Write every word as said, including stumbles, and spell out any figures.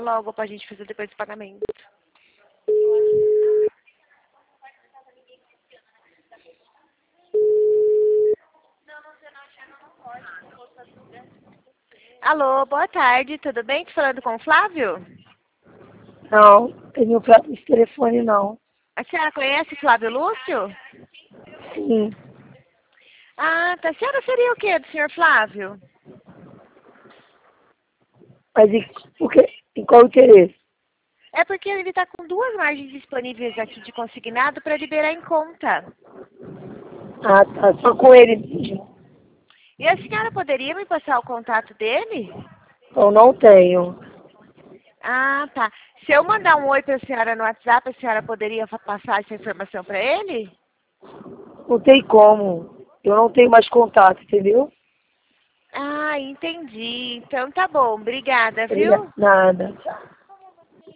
logo pra gente fazer depois do pagamento. Alô, boa tarde, tudo bem? Tô falando com o Flávio? Não, tenho Flávio esse telefone não. A senhora conhece Flávio Lúcio? Sim, Ah, tá. A senhora seria o quê do senhor Flávio? mas em, o que, em qual interesse? É porque ele está com duas margens disponíveis aqui de consignado para liberar em conta. Ah, tá, só com ele mesmo. E a senhora poderia me passar o contato dele? Eu não tenho. Ah, tá. Se eu mandar um oi para a senhora no WhatsApp, a senhora poderia fa- passar essa informação para ele? Não tem como. Eu não tenho mais contato, entendeu? Ah, entendi. Então tá bom. Obrigada, Obrigada. viu? Nada.